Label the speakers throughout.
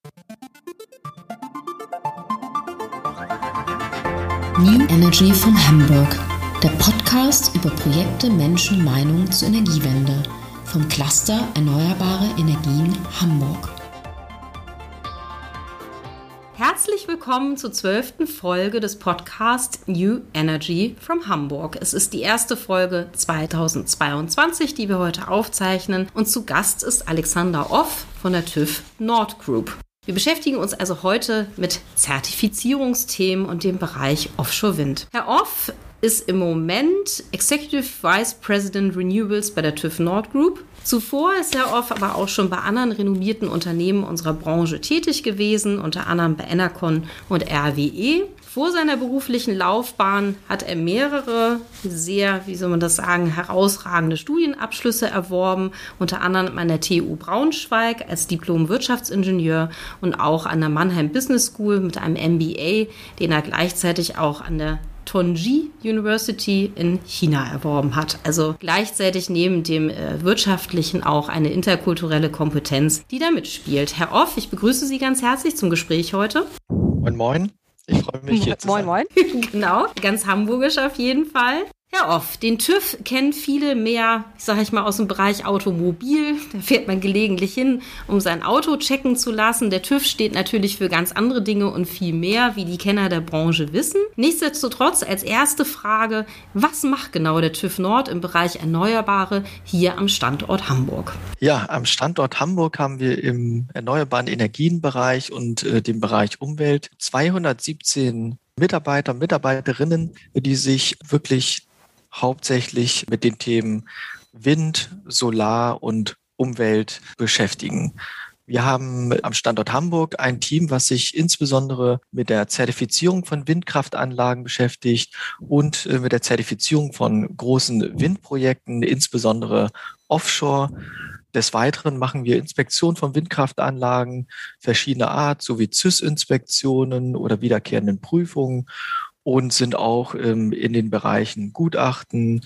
Speaker 1: New Energy von Hamburg, der Podcast über Projekte, Menschen, Meinungen zur Energiewende vom Cluster Erneuerbare Energien Hamburg.
Speaker 2: Herzlich willkommen zur 12. Folge des Podcasts New Energy from Hamburg. Es ist die erste Folge 2022, die wir heute aufzeichnen, und zu Gast ist Alexander Off von der TÜV Nord Group. Wir beschäftigen uns also heute mit Zertifizierungsthemen und dem Bereich Offshore Wind. Herr Off ist im Moment Executive Vice President Renewables bei der TÜV Nord Group. Zuvor ist Herr Off aber auch schon bei anderen renommierten Unternehmen unserer Branche tätig gewesen, unter anderem bei Enercon und RWE. Vor seiner beruflichen Laufbahn hat er mehrere sehr, herausragende Studienabschlüsse erworben, unter anderem an der TU Braunschweig als Diplom-Wirtschaftsingenieur und auch an der Mannheim Business School mit einem MBA, den er gleichzeitig auch an der Tongji University in China erworben hat. Also gleichzeitig neben dem wirtschaftlichen auch eine interkulturelle Kompetenz, die da mitspielt. Herr Off, ich begrüße Sie ganz herzlich zum Gespräch heute.
Speaker 3: Moin, moin. Ich freue mich, hier zu sein.
Speaker 2: Moin, moin. Genau, ganz hamburgisch auf jeden Fall. Herr Off, den TÜV kennen viele mehr, aus dem Bereich Automobil. Da fährt man gelegentlich hin, um sein Auto checken zu lassen. Der TÜV steht natürlich für ganz andere Dinge und viel mehr, wie die Kenner der Branche wissen. Nichtsdestotrotz als erste Frage, was macht genau der TÜV Nord im Bereich Erneuerbare hier am Standort Hamburg?
Speaker 3: Ja, am Standort Hamburg haben wir im erneuerbaren Energienbereich und dem Bereich Umwelt 217 Mitarbeiter, Mitarbeiterinnen, die sich wirklich hauptsächlich mit den Themen Wind, Solar und Umwelt beschäftigen. Wir haben am Standort Hamburg ein Team, was sich insbesondere mit der Zertifizierung von Windkraftanlagen beschäftigt und mit der Zertifizierung von großen Windprojekten, insbesondere offshore. Des Weiteren machen wir Inspektionen von Windkraftanlagen verschiedener Art, sowie ZÜS-Inspektionen oder wiederkehrenden Prüfungen, und sind auch in den Bereichen Gutachten,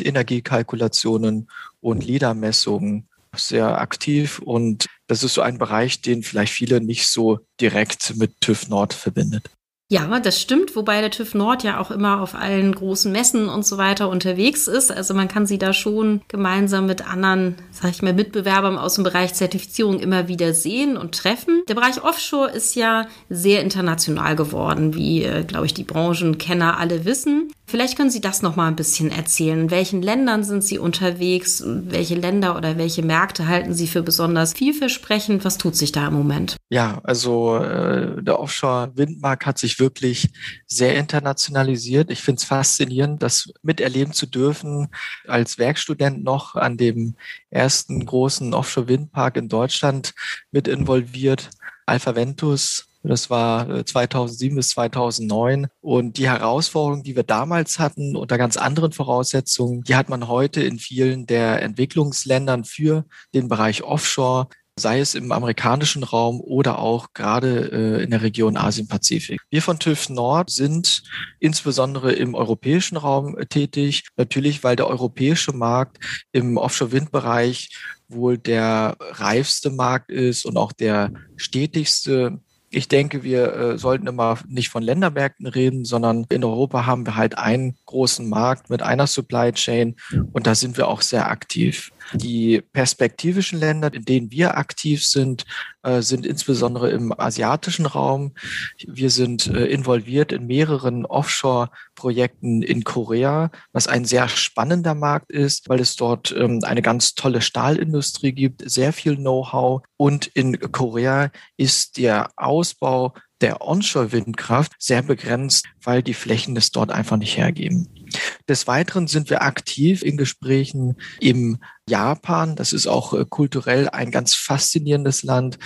Speaker 3: Windenergiekalkulationen und LIDAR-Messungen sehr aktiv. Und das ist so ein Bereich, den vielleicht viele nicht so direkt mit TÜV Nord verbindet.
Speaker 2: Ja, das stimmt, wobei der TÜV Nord ja auch immer auf allen großen Messen und so weiter unterwegs ist. Also man kann sie da schon gemeinsam mit anderen, Mitbewerbern aus dem Bereich Zertifizierung immer wieder sehen und treffen. Der Bereich Offshore ist ja sehr international geworden, wie, die Branchenkenner alle wissen. Vielleicht können Sie das noch mal ein bisschen erzählen. In welchen Ländern sind Sie unterwegs? Welche Länder oder welche Märkte halten Sie für besonders vielversprechend? Was tut sich da im Moment?
Speaker 3: Ja, also der Offshore-Windmarkt hat sich wirklich sehr internationalisiert. Ich finde es faszinierend, das miterleben zu dürfen, als Werkstudent noch an dem ersten großen Offshore-Windpark in Deutschland mit involviert, Alpha Ventus. Das war 2007 bis 2009. Und die Herausforderungen, die wir damals hatten, unter ganz anderen Voraussetzungen, die hat man heute in vielen der Entwicklungsländern für den Bereich Offshore, sei es im amerikanischen Raum oder auch gerade in der Region Asien-Pazifik. Wir von TÜV Nord sind insbesondere im europäischen Raum tätig, natürlich, weil der europäische Markt im Offshore-Windbereich wohl der reifste Markt ist und auch der stetigste. Ich denke, wir sollten immer nicht von Ländermärkten reden, sondern in Europa haben wir halt einen großen Markt mit einer Supply Chain, und da sind wir auch sehr aktiv. Die perspektivischen Länder, in denen wir aktiv sind, sind insbesondere im asiatischen Raum. Wir sind involviert in mehreren Offshore-Projekten in Korea, was ein sehr spannender Markt ist, weil es dort eine ganz tolle Stahlindustrie gibt, sehr viel Know-how. Und in Korea ist der Ausbau der Onshore-Windkraft sehr begrenzt, weil die Flächen es dort einfach nicht hergeben. Des Weiteren sind wir aktiv in Gesprächen im Japan. Das ist auch kulturell ein ganz faszinierendes Land,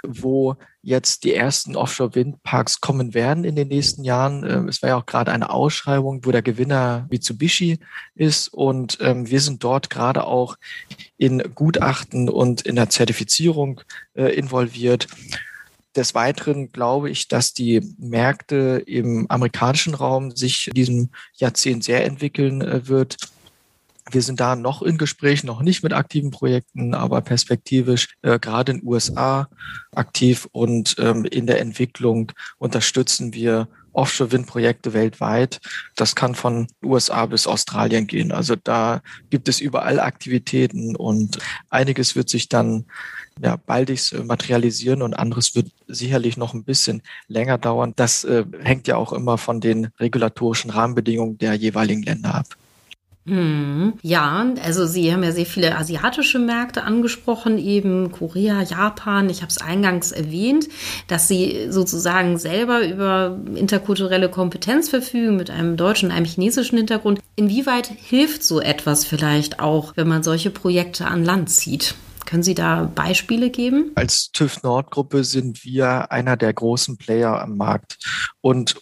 Speaker 3: wo jetzt die ersten Offshore-Windparks kommen werden in den nächsten Jahren. Es war ja auch gerade eine Ausschreibung, wo der Gewinner Mitsubishi ist, und wir sind dort gerade auch in Gutachten und in der Zertifizierung involviert. Des Weiteren glaube ich, dass die Märkte im amerikanischen Raum sich in diesem Jahrzehnt sehr entwickeln wird. Wir sind da noch in Gesprächen, noch nicht mit aktiven Projekten, aber perspektivisch gerade in den USA aktiv und in der Entwicklung unterstützen wir Offshore-Windprojekte weltweit. Das kann von USA bis Australien gehen. Also da gibt es überall Aktivitäten und einiges wird sich dann baldigst materialisieren und anderes wird sicherlich noch ein bisschen länger dauern. Das hängt ja auch immer von den regulatorischen Rahmenbedingungen der jeweiligen Länder ab.
Speaker 2: Ja, also Sie haben ja sehr viele asiatische Märkte angesprochen, eben Korea, Japan. Ich habe es eingangs erwähnt, dass Sie sozusagen selber über interkulturelle Kompetenz verfügen mit einem deutschen und einem chinesischen Hintergrund. Inwieweit hilft so etwas vielleicht auch, wenn man solche Projekte an Land zieht? Können Sie da Beispiele geben?
Speaker 3: Als TÜV Nord-Gruppe sind wir einer der großen Player am Markt und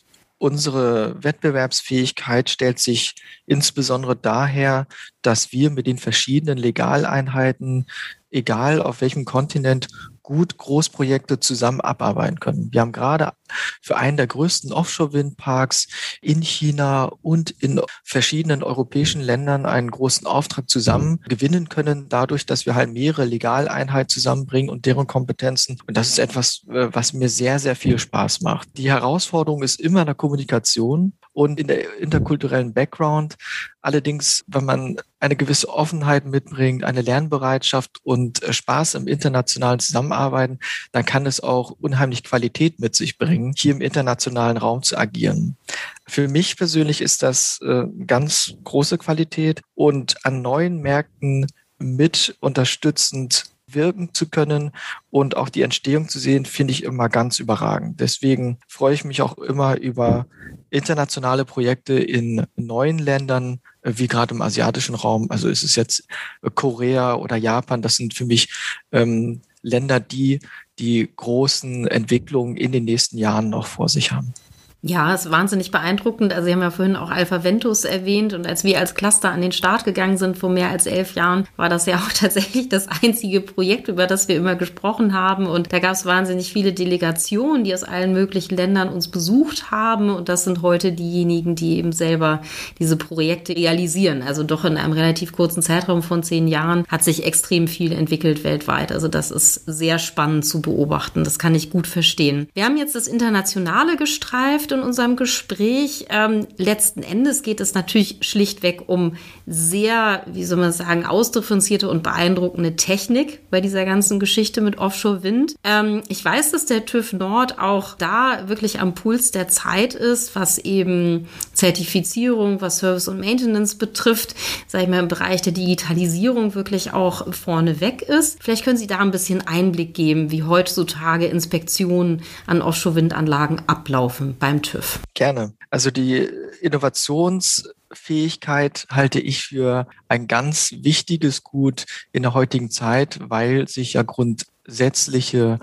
Speaker 3: unsere Wettbewerbsfähigkeit stellt sich insbesondere daher, dass wir mit den verschiedenen Legaleinheiten, egal auf welchem Kontinent, gut Großprojekte zusammen abarbeiten können. Wir haben gerade für einen der größten Offshore-Windparks in China und in verschiedenen europäischen Ländern einen großen Auftrag zusammen gewinnen können, dadurch, dass wir halt mehrere Legaleinheiten zusammenbringen und deren Kompetenzen. Und das ist etwas, was mir sehr, sehr viel Spaß macht. Die Herausforderung ist immer in der Kommunikation und in der interkulturellen Background. Allerdings, wenn man eine gewisse Offenheit mitbringt, eine Lernbereitschaft und Spaß im internationalen Zusammenarbeiten, dann kann es auch unheimlich Qualität mit sich bringen, hier im internationalen Raum zu agieren. Für mich persönlich ist das ganz große Qualität und an neuen Märkten mit unterstützend wirken zu können und auch die Entstehung zu sehen, finde ich immer ganz überragend. Deswegen freue ich mich auch immer über internationale Projekte in neuen Ländern, wie gerade im asiatischen Raum. Also ist es jetzt Korea oder Japan, das sind für mich Länder, die großen Entwicklungen in den nächsten Jahren noch vor sich haben.
Speaker 2: Ja, es ist wahnsinnig beeindruckend. Also Sie haben ja vorhin auch Alpha Ventus erwähnt und als wir als Cluster an den Start gegangen sind vor mehr als 11 Jahren, war das ja auch tatsächlich das einzige Projekt, über das wir immer gesprochen haben und da gab es wahnsinnig viele Delegationen, die aus allen möglichen Ländern uns besucht haben und das sind heute diejenigen, die eben selber diese Projekte realisieren. Also doch in einem relativ kurzen Zeitraum von 10 Jahren hat sich extrem viel entwickelt weltweit. Also das ist sehr spannend zu beobachten. Das kann ich gut verstehen. Wir haben jetzt das Internationale gestreift in unserem Gespräch. Letzten Endes geht es natürlich schlichtweg um sehr, wie soll man sagen, ausdifferenzierte und beeindruckende Technik bei dieser ganzen Geschichte mit Offshore-Wind. Ich weiß, dass der TÜV Nord auch da wirklich am Puls der Zeit ist, was eben Zertifizierung, was Service und Maintenance betrifft, sage ich mal, im Bereich der Digitalisierung wirklich auch vorneweg ist. Vielleicht können Sie da ein bisschen Einblick geben, wie heutzutage Inspektionen an Offshore-Windanlagen ablaufen beim TÜV.
Speaker 3: Gerne. Also die Innovationsfähigkeit halte ich für ein ganz wichtiges Gut in der heutigen Zeit, weil sich ja grundsätzliche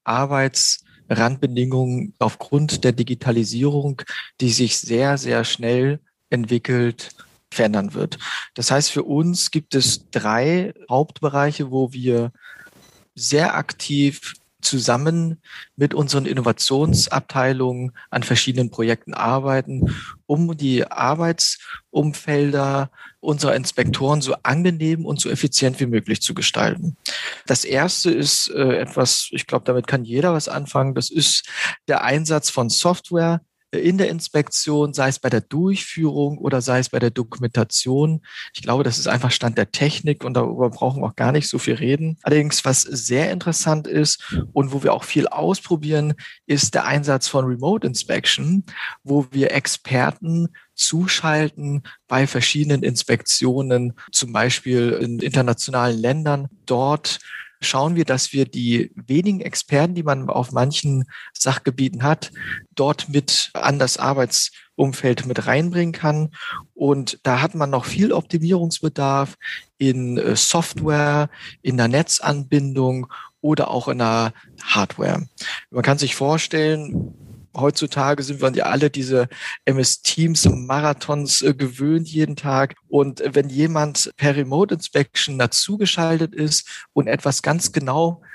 Speaker 3: Arbeitsrandbedingungen aufgrund der Digitalisierung, die sich sehr, sehr schnell entwickelt, verändern wird. Das heißt, für uns gibt es 3 Hauptbereiche, wo wir sehr aktiv zusammen mit unseren Innovationsabteilungen an verschiedenen Projekten arbeiten, um die Arbeitsumfelder unserer Inspektoren so angenehm und so effizient wie möglich zu gestalten. Das erste ist etwas, ich glaube, damit kann jeder was anfangen, das ist der Einsatz von Software in der Inspektion, sei es bei der Durchführung oder sei es bei der Dokumentation. Ich glaube, das ist einfach Stand der Technik und darüber brauchen wir auch gar nicht so viel reden. Allerdings, was sehr interessant ist und wo wir auch viel ausprobieren, ist der Einsatz von Remote Inspection, wo wir Experten zuschalten bei verschiedenen Inspektionen, zum Beispiel in internationalen Ländern. Dort schauen wir, dass wir die wenigen Experten, die man auf manchen Sachgebieten hat, dort mit an das Arbeitsumfeld mit reinbringen kann. Und da hat man noch viel Optimierungsbedarf in Software, in der Netzanbindung oder auch in der Hardware. Man kann sich vorstellen, heutzutage sind wir ja alle diese MS Teams Marathons gewöhnt jeden Tag. Und wenn jemand per Remote Inspection dazugeschaltet ist und etwas ganz genau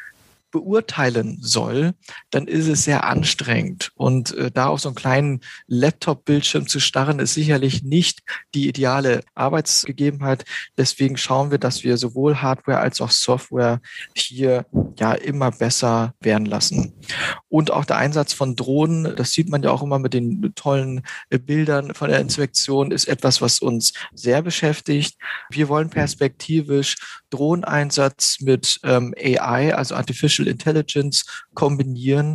Speaker 3: beurteilen soll, dann ist es sehr anstrengend. Und da auf so einen kleinen Laptop-Bildschirm zu starren, ist sicherlich nicht die ideale Arbeitsgegebenheit. Deswegen schauen wir, dass wir sowohl Hardware als auch Software hier ja immer besser werden lassen. Und auch der Einsatz von Drohnen, das sieht man ja auch immer mit den tollen Bildern von der Inspektion, ist etwas, was uns sehr beschäftigt. Wir wollen perspektivisch Drohneneinsatz mit AI, also Artificial Intelligence, kombinieren,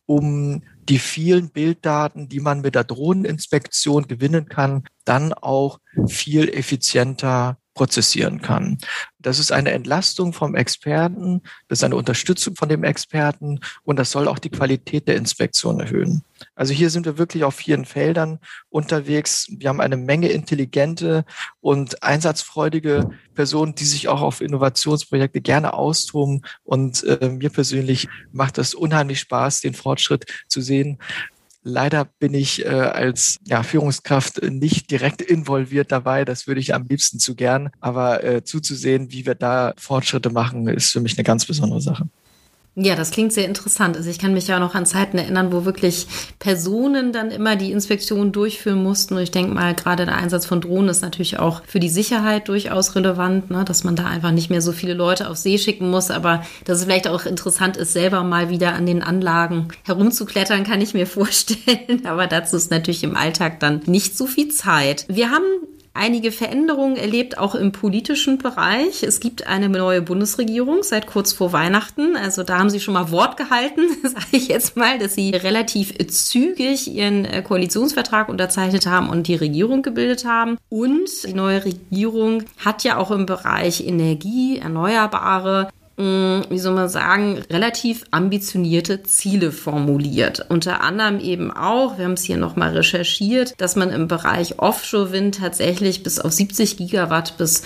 Speaker 3: um die vielen Bilddaten, die man mit der Drohneninspektion gewinnen kann, dann auch viel effizienter prozessieren kann. Das ist eine Entlastung vom Experten, das ist eine Unterstützung von dem Experten und das soll auch die Qualität der Inspektion erhöhen. Also hier sind wir wirklich auf vielen Feldern unterwegs. Wir haben eine Menge intelligente und einsatzfreudige Personen, die sich auch auf Innovationsprojekte gerne austoben und mir persönlich macht das unheimlich Spaß, den Fortschritt zu sehen. Leider bin ich als Führungskraft nicht direkt involviert dabei. Das würde ich am liebsten zu gern. Aber zuzusehen, wie wir da Fortschritte machen, ist für mich eine ganz besondere Sache.
Speaker 2: Ja, das klingt sehr interessant. Also ich kann mich ja noch an Zeiten erinnern, wo wirklich Personen dann immer die Inspektion durchführen mussten. Und ich denke mal, gerade der Einsatz von Drohnen ist natürlich auch für die Sicherheit durchaus relevant, ne? Dass man da einfach nicht mehr so viele Leute auf See schicken muss. Aber dass es vielleicht auch interessant ist, selber mal wieder an den Anlagen herumzuklettern, kann ich mir vorstellen. Aber dazu ist natürlich im Alltag dann nicht so viel Zeit. Wir haben einige Veränderungen erlebt, auch im politischen Bereich. Es gibt eine neue Bundesregierung seit kurz vor Weihnachten. Also da haben sie schon mal Wort gehalten, sage ich jetzt mal, dass sie relativ zügig ihren Koalitionsvertrag unterzeichnet haben und die Regierung gebildet haben. Und die neue Regierung hat ja auch im Bereich Energie, Erneuerbare, wie soll man sagen, relativ ambitionierte Ziele formuliert. Unter anderem eben auch, wir haben es hier nochmal recherchiert, dass man im Bereich Offshore-Wind tatsächlich bis auf 70 Gigawatt bis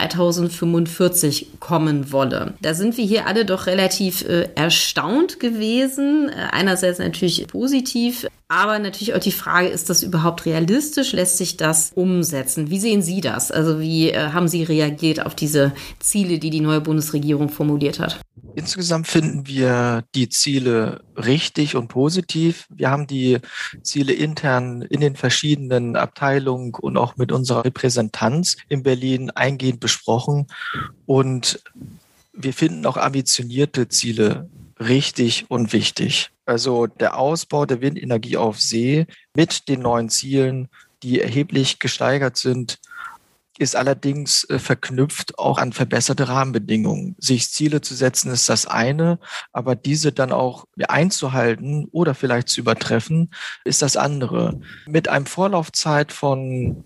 Speaker 2: 2045 kommen wolle. Da sind wir hier alle doch relativ erstaunt gewesen. Einerseits natürlich positiv, aber natürlich auch die Frage, ist das überhaupt realistisch? Lässt sich das umsetzen? Wie sehen Sie das? Also wie haben Sie reagiert auf diese Ziele, die die neue Bundesregierung formuliert hat?
Speaker 3: Insgesamt finden wir die Ziele richtig und positiv. Wir haben die Ziele intern in den verschiedenen Abteilungen und auch mit unserer Repräsentanz in Berlin eingehend besprochen. Und wir finden auch ambitionierte Ziele richtig und wichtig. Also der Ausbau der Windenergie auf See mit den neuen Zielen, die erheblich gesteigert sind, ist allerdings verknüpft auch an verbesserte Rahmenbedingungen. Sich Ziele zu setzen ist das eine, aber diese dann auch einzuhalten oder vielleicht zu übertreffen, ist das andere. Mit einem Vorlaufzeit von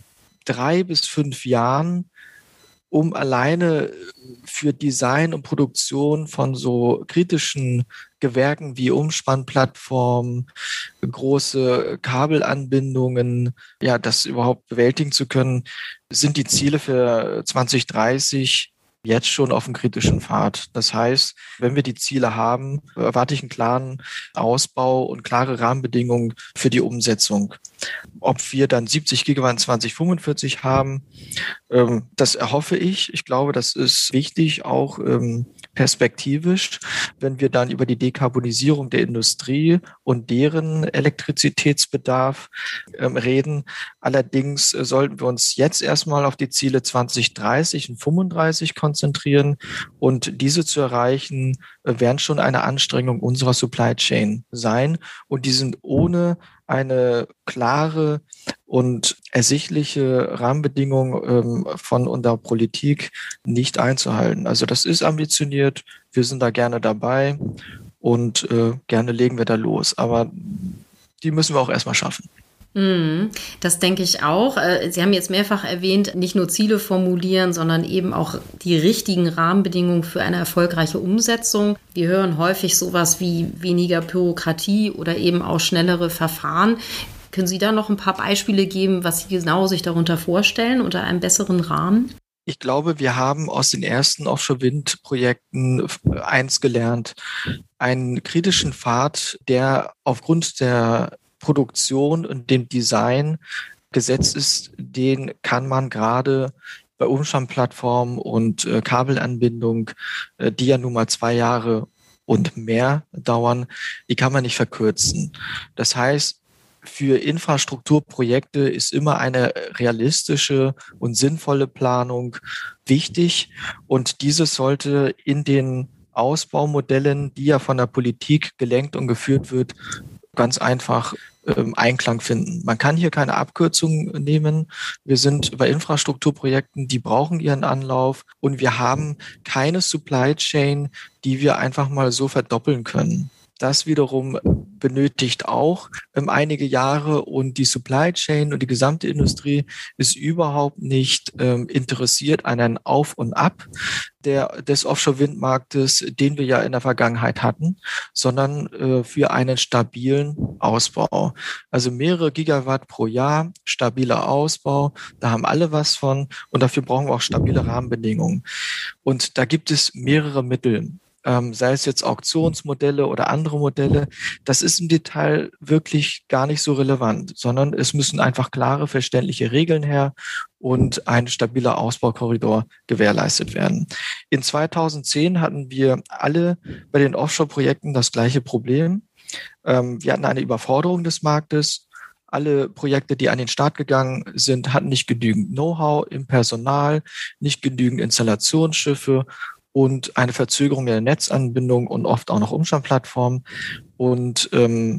Speaker 3: 3 bis 5 Jahren, um alleine für Design und Produktion von so kritischen Gewerken wie Umspannplattformen, große Kabelanbindungen, das überhaupt bewältigen zu können, sind die Ziele für 2030 jetzt schon auf dem kritischen Pfad. Das heißt, wenn wir die Ziele haben, erwarte ich einen klaren Ausbau und klare Rahmenbedingungen für die Umsetzung. Ob wir dann 70 Gigawatt 2045 haben, das erhoffe ich. Ich glaube, das ist wichtig, auch perspektivisch, wenn wir dann über die Dekarbonisierung der Industrie und deren Elektrizitätsbedarf reden. Allerdings sollten wir uns jetzt erstmal auf die Ziele 2030 und 35 konzentrieren. Und diese zu erreichen, werden schon eine Anstrengung unserer Supply Chain sein. Und die sind ohne eine klare und ersichtliche Rahmenbedingung von unserer Politik nicht einzuhalten. Also das ist ambitioniert, wir sind da gerne dabei und gerne legen wir da los. Aber die müssen wir auch erstmal schaffen.
Speaker 2: Das denke ich auch. Sie haben jetzt mehrfach erwähnt, nicht nur Ziele formulieren, sondern eben auch die richtigen Rahmenbedingungen für eine erfolgreiche Umsetzung. Wir hören häufig sowas wie weniger Bürokratie oder eben auch schnellere Verfahren. Können Sie da noch ein paar Beispiele geben, was Sie genau sich darunter vorstellen, unter einem besseren Rahmen?
Speaker 3: Ich glaube, wir haben aus den ersten Offshore-Wind-Projekten eins gelernt. Einen kritischen Pfad, der aufgrund der Produktion und dem Design gesetzt ist, den kann man gerade bei Umspannplattformen und Kabelanbindung, die ja nun mal 2 Jahre und mehr dauern, die kann man nicht verkürzen. Das heißt, für Infrastrukturprojekte ist immer eine realistische und sinnvolle Planung wichtig. Und dieses sollte in den Ausbaumodellen, die ja von der Politik gelenkt und geführt wird, ganz einfach Einklang finden. Man kann hier keine Abkürzung nehmen. Wir sind bei Infrastrukturprojekten, die brauchen ihren Anlauf und wir haben keine Supply Chain, die wir einfach mal so verdoppeln können. Das wiederum benötigt auch einige Jahre und die Supply Chain und die gesamte Industrie ist überhaupt nicht interessiert an einem Auf und Ab des Offshore-Windmarktes, den wir ja in der Vergangenheit hatten, sondern für einen stabilen Ausbau. Also mehrere Gigawatt pro Jahr, stabiler Ausbau, da haben alle was von und dafür brauchen wir auch stabile Rahmenbedingungen. Und da gibt es mehrere Mittel. Sei es jetzt Auktionsmodelle oder andere Modelle, das ist im Detail wirklich gar nicht so relevant, sondern es müssen einfach klare, verständliche Regeln her und ein stabiler Ausbaukorridor gewährleistet werden. In 2010 hatten wir alle bei den Offshore-Projekten das gleiche Problem. Wir hatten eine Überforderung des Marktes. Alle Projekte, die an den Start gegangen sind, hatten nicht genügend Know-how im Personal, nicht genügend Installationsschiffe und eine Verzögerung der Netzanbindung und oft auch noch Umspannplattformen. Und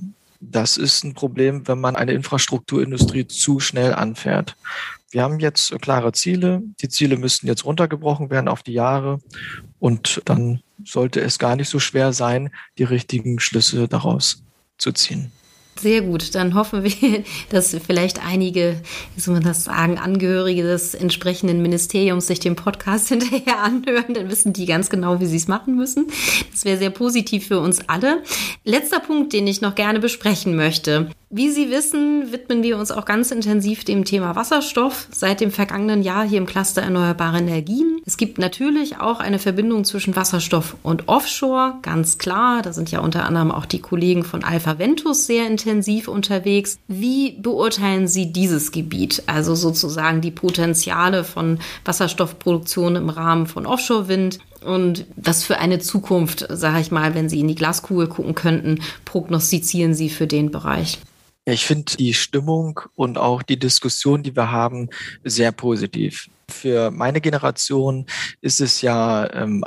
Speaker 3: das ist ein Problem, wenn man eine Infrastrukturindustrie zu schnell anfährt. Wir haben jetzt klare Ziele. Die Ziele müssten jetzt runtergebrochen werden auf die Jahre. Und dann sollte es gar nicht so schwer sein, die richtigen Schlüsse daraus zu ziehen.
Speaker 2: Sehr gut, dann hoffen wir, dass vielleicht einige, wie soll man das sagen, Angehörige des entsprechenden Ministeriums sich den Podcast hinterher anhören, dann wissen die ganz genau, wie sie es machen müssen. Das wäre sehr positiv für uns alle. Letzter Punkt, den ich noch gerne besprechen möchte. Wie Sie wissen, widmen wir uns auch ganz intensiv dem Thema Wasserstoff seit dem vergangenen Jahr hier im Cluster Erneuerbare Energien. Es gibt natürlich auch eine Verbindung zwischen Wasserstoff und Offshore, ganz klar. Da sind ja unter anderem auch die Kollegen von Alpha Ventus sehr intensiv unterwegs. Wie beurteilen Sie dieses Gebiet, also sozusagen die Potenziale von Wasserstoffproduktion im Rahmen von Offshore-Wind? Und was für eine Zukunft, sage ich mal, wenn Sie in die Glaskugel gucken könnten, prognostizieren Sie für den Bereich?
Speaker 3: Ja, ich finde die Stimmung und auch die Diskussion, die wir haben, sehr positiv. Für meine Generation ist es ja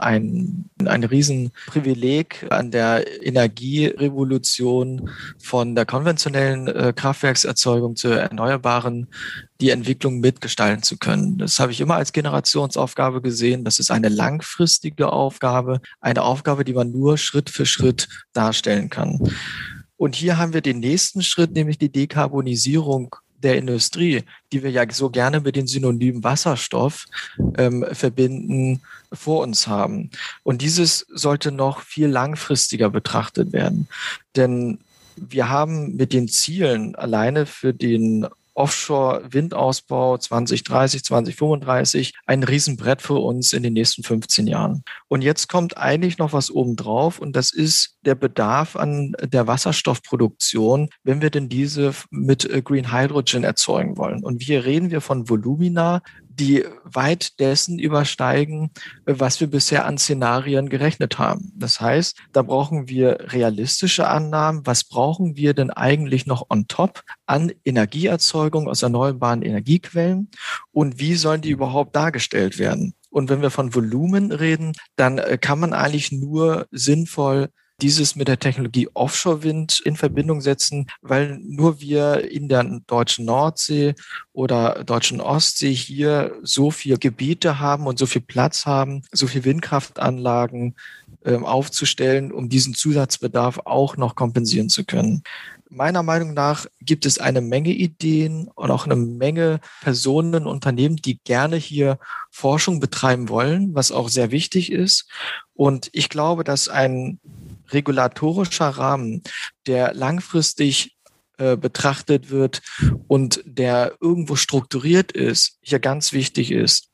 Speaker 3: ein Riesenprivileg, an der Energierevolution von der konventionellen Kraftwerkserzeugung zur erneuerbaren die Entwicklung mitgestalten zu können. Das habe ich immer als Generationsaufgabe gesehen. Das ist eine langfristige Aufgabe, eine Aufgabe, die man nur Schritt für Schritt darstellen kann. Und hier haben wir den nächsten Schritt, nämlich die Dekarbonisierung der Industrie, die wir ja so gerne mit den Synonymen Wasserstoff verbinden, vor uns haben. Und dieses sollte noch viel langfristiger betrachtet werden. Denn wir haben mit den Zielen alleine für den Offshore-Windausbau 2030, 2035 ein Riesenbrett für uns in den nächsten 15 Jahren. Und jetzt kommt eigentlich noch was obendrauf und das ist der Bedarf an der Wasserstoffproduktion, wenn wir denn diese mit Green Hydrogen erzeugen wollen. Und hier reden wir von Volumina, die weit dessen übersteigen, was wir bisher an Szenarien gerechnet haben. Das heißt, da brauchen wir realistische Annahmen. Was brauchen wir denn eigentlich noch on top an Energieerzeugung aus erneuerbaren Energiequellen? Und wie sollen die überhaupt dargestellt werden? Und wenn wir von Volumen reden, dann kann man eigentlich nur sinnvoll dieses mit der Technologie Offshore-Wind in Verbindung setzen, weil nur wir in der deutschen Nordsee oder deutschen Ostsee hier so viel Gebiete haben und so viel Platz haben, so viel Windkraftanlagen aufzustellen, um diesen Zusatzbedarf auch noch kompensieren zu können. Meiner Meinung nach gibt es eine Menge Ideen und auch eine Menge Personen, Unternehmen, die gerne hier Forschung betreiben wollen, was auch sehr wichtig ist. Und ich glaube, dass ein regulatorischer Rahmen, der langfristig betrachtet wird und der irgendwo strukturiert ist, hier ganz wichtig ist.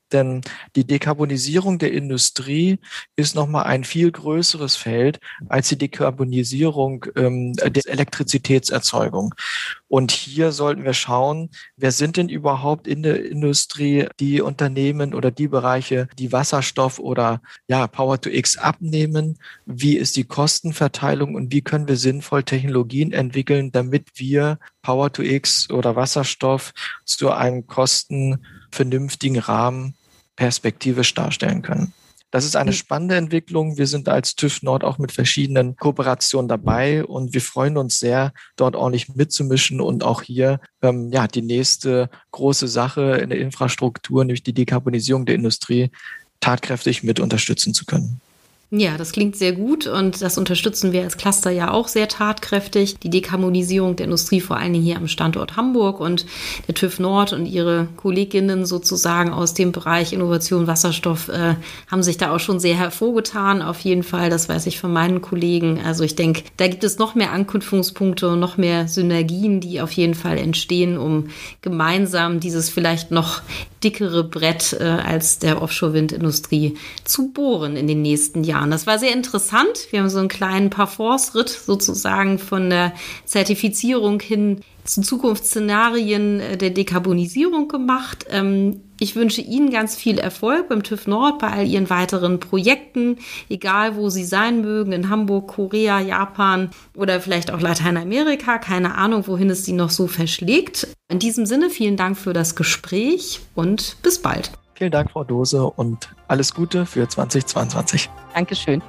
Speaker 3: Denn die Dekarbonisierung der Industrie ist nochmal ein viel größeres Feld als die Dekarbonisierung der Elektrizitätserzeugung. Und hier sollten wir schauen, wer sind denn überhaupt in der Industrie die Unternehmen oder die Bereiche, die Wasserstoff oder Power-to-X abnehmen? Wie ist die Kostenverteilung und wie können wir sinnvoll Technologien entwickeln, damit wir Power-to-X oder Wasserstoff zu einem kostenvernünftigen Rahmen perspektivisch darstellen können? Das ist eine spannende Entwicklung. Wir sind als TÜV Nord auch mit verschiedenen Kooperationen dabei und wir freuen uns sehr, dort ordentlich mitzumischen und auch hier die nächste große Sache in der Infrastruktur, nämlich die Dekarbonisierung der Industrie, tatkräftig mit unterstützen zu können.
Speaker 2: Ja, das klingt sehr gut und das unterstützen wir als Cluster ja auch sehr tatkräftig. Die Dekarbonisierung der Industrie, vor allen Dingen hier am Standort Hamburg, und der TÜV Nord und ihre Kolleginnen sozusagen aus dem Bereich Innovation Wasserstoff haben sich da auch schon sehr hervorgetan. Auf jeden Fall, das weiß ich von meinen Kollegen. Also ich denke, da gibt es noch mehr Anknüpfungspunkte und noch mehr Synergien, die auf jeden Fall entstehen, um gemeinsam dieses vielleicht noch dickere Brett als der Offshore-Windindustrie zu bohren in den nächsten Jahren. Das war sehr interessant. Wir haben so einen kleinen Parforce-Ritt sozusagen von der Zertifizierung hin zu Zukunftsszenarien der Dekarbonisierung gemacht. Ich wünsche Ihnen ganz viel Erfolg beim TÜV Nord, bei all Ihren weiteren Projekten, egal wo Sie sein mögen, in Hamburg, Korea, Japan oder vielleicht auch Lateinamerika. Keine Ahnung, wohin es Sie noch so verschlägt. In diesem Sinne, vielen Dank für das Gespräch und bis bald.
Speaker 3: Vielen Dank, Frau Dose, und alles Gute für 2022.
Speaker 2: Dankeschön.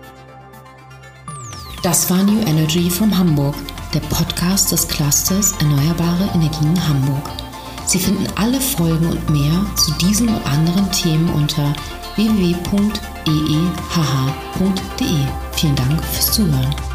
Speaker 1: Das war New Energy from Hamburg, der Podcast des Clusters Erneuerbare Energien Hamburg. Sie finden alle Folgen und mehr zu diesen und anderen Themen unter www.eehh.de. Vielen Dank fürs Zuhören.